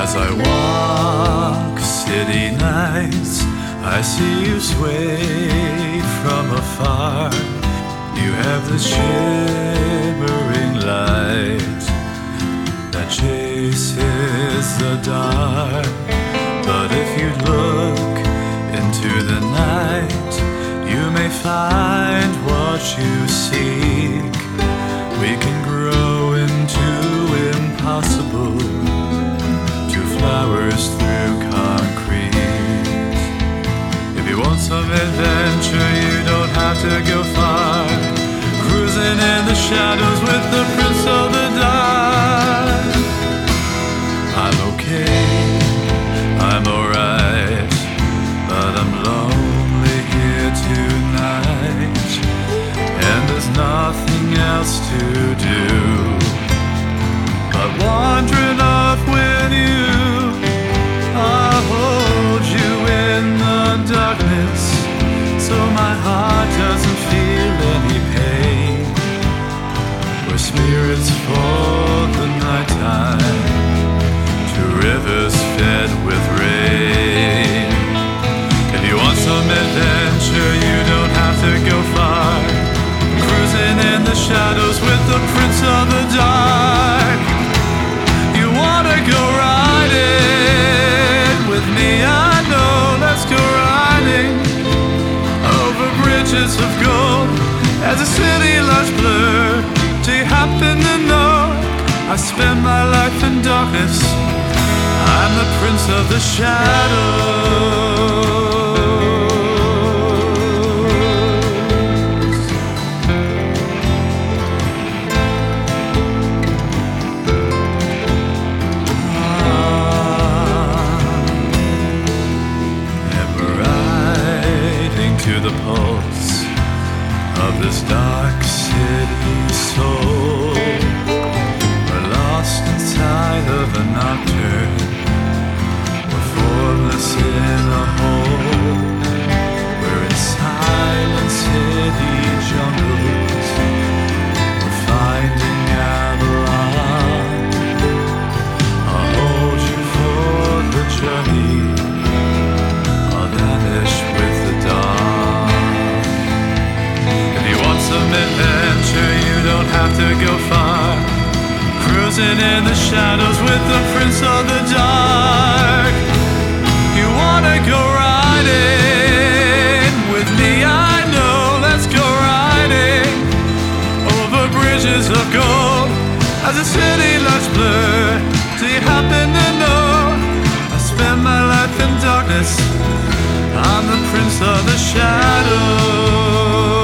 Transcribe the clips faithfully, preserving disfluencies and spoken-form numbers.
As I walk city nights, I see you sway from afar. You have the shimmering light that chases the dark. But if you look into the night, you may find what you seek. We can grow into impossible, two flowers through concrete. If you want some adventure, you don't have to go far. Cruising in the shadows with the Prince of the Dark. I'm okay, I'm alright, but I'm lonely here tonight, and there's nothing else to do but wandering off with you. I'll hold you in the darkness, so my heart doesn't feel any pain. We're spirits for the nighttime, two rivers fed with rain. If you want some adventure, you don't have to go far. Cruising in the shadows with the Prince of the Dark. You wanna go riding with me, I know. Let's go riding over bridges of gold as the city lights blur. Do you happen to know I spend my life in darkness? I'm the Prince of the Shadows. To the pulse of this dark city soul, we're lost inside of a nocturne, we're formless in a hole. We're in silent city jungles, we're finding Avalon. I'll hold you for the journey, I'll vanish with the dawn. Adventure, you don't have to go far. Cruising in the shadows with the Prince of the Dark. You wanna go riding with me, I know. Let's go riding over bridges of gold as the city lights blur. Do you happen to know I spend my life in darkness? I'm the Prince of the Shadows.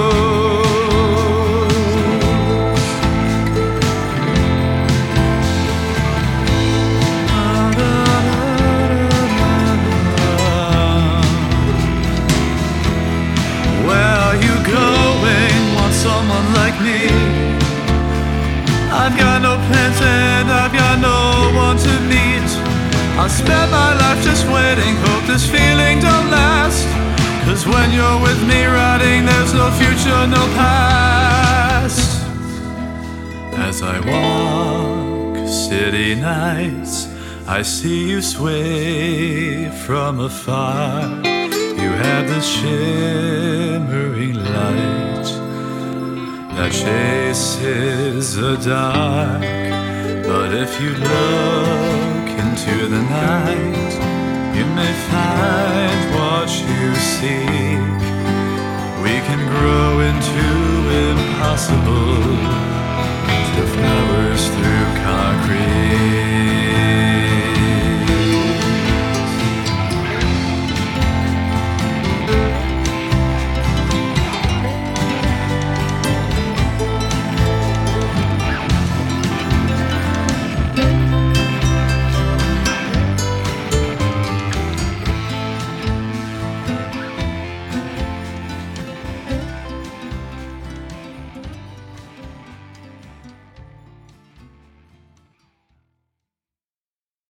Someone like me, I've got no plans and I've got no one to meet. I'll spend my life just waiting, hope this feeling don't last. Cause when you're with me riding, there's no future, no past. As I walk city nights, I see you sway from afar. You have the shimmering light that chases the dark. But if you look into the night, you may find what you seek. We can grow into impossible, two flowers through concrete.